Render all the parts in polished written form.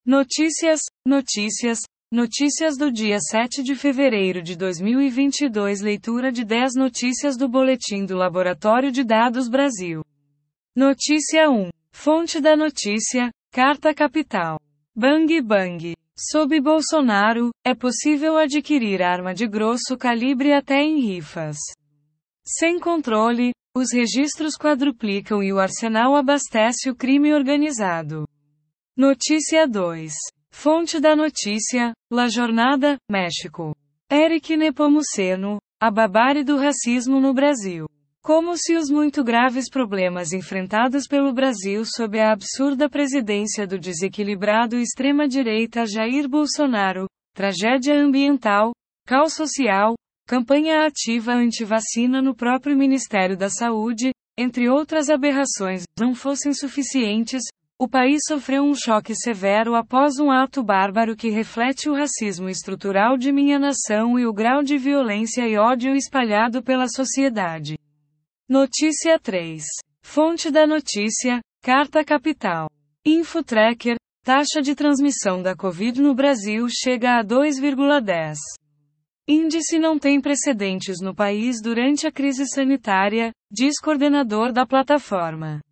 Notícias do dia 7 de fevereiro de 2022. Leitura de 10 notícias do Boletim do Laboratório de Dados Brasil. Notícia 1. Fonte da notícia: Carta Capital. Bang Bang. Sob Bolsonaro, é possível adquirir arma de grosso calibre até em rifas. Sem controle, os registros quadruplicam e o arsenal abastece o crime organizado. Notícia 2. Fonte da notícia: La Jornada, México. Eric Nepomuceno, a barbárie do racismo no Brasil. Como se os muito graves problemas enfrentados pelo Brasil sob a absurda presidência do desequilibrado extrema-direita Jair Bolsonaro, tragédia ambiental, caos social, campanha ativa anti-vacina no próprio Ministério da Saúde, entre outras aberrações, não fossem suficientes, o país sofreu um choque severo após um ato bárbaro que reflete o racismo estrutural de minha nação e o grau de violência e ódio espalhado pela sociedade. Notícia 3. Fonte da notícia: Carta Capital. Infotracker: taxa de transmissão da Covid no Brasil chega a 2,10. Índice não tem precedentes no país durante a crise sanitária, diz coordenador da plataforma.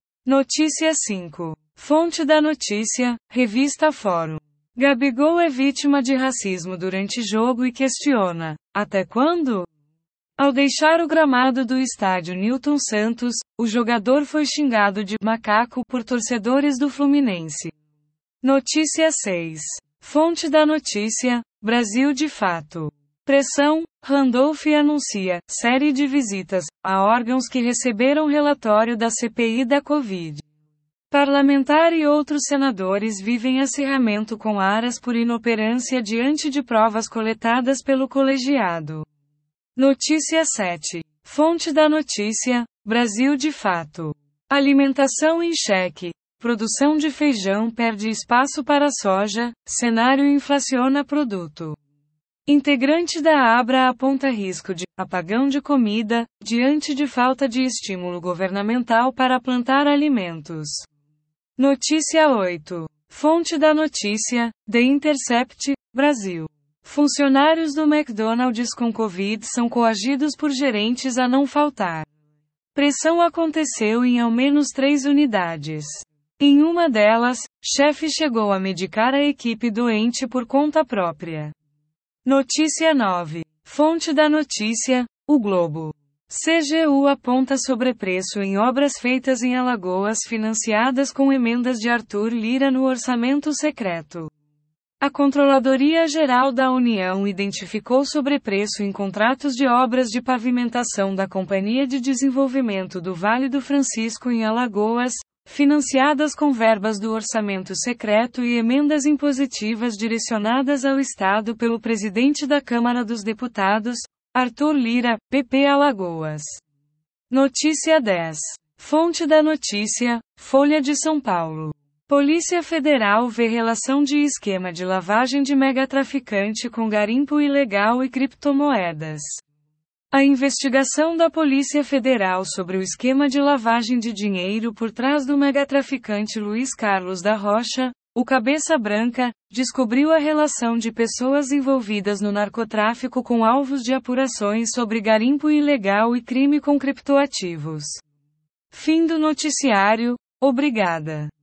Notícia 5. Fonte da notícia: Revista Fórum. Gabigol é vítima de racismo durante jogo e questiona: até quando? Ao deixar o gramado do estádio Newton Santos, o jogador foi xingado de macaco por torcedores do Fluminense. Notícia 6. Fonte da notícia: Brasil de Fato. Pressão: Randolph anuncia série de visitas a órgãos que receberam relatório da CPI da Covid. Parlamentar e outros senadores vivem acirramento com Aras por inoperância diante de provas coletadas pelo colegiado. Notícia 7. Fonte da notícia: Brasil de Fato. Alimentação em xeque. Produção de feijão perde espaço para soja, cenário inflaciona produto. Integrante da Abra aponta risco de apagão de comida, diante de falta de estímulo governamental para plantar alimentos. Notícia 8. Fonte da notícia: The Intercept, Brasil. Funcionários do McDonald's com Covid são coagidos por gerentes a não faltar. Pressão aconteceu em ao menos 3 unidades. Em uma delas, chefe chegou a medicar a equipe doente por conta própria. Notícia 9. Fonte da notícia: O Globo. CGU aponta sobrepreço em obras feitas em Alagoas financiadas com emendas de Arthur Lira no orçamento secreto. A Controladoria Geral da União identificou sobrepreço em contratos de obras de pavimentação da Companhia de Desenvolvimento do Vale do Francisco em Alagoas, financiadas com verbas do orçamento secreto e emendas impositivas direcionadas ao Estado pelo presidente da Câmara dos Deputados, Arthur Lira, PP Alagoas. Notícia 10. Fonte da notícia: Folha de São Paulo. Polícia Federal vê relação de esquema de lavagem de megatraficante com garimpo ilegal e criptomoedas. A investigação da Polícia Federal sobre o esquema de lavagem de dinheiro por trás do megatraficante Luiz Carlos da Rocha, o Cabeça Branca, descobriu a relação de pessoas envolvidas no narcotráfico com alvos de apurações sobre garimpo ilegal e crime com criptoativos. Fim do noticiário. Obrigada.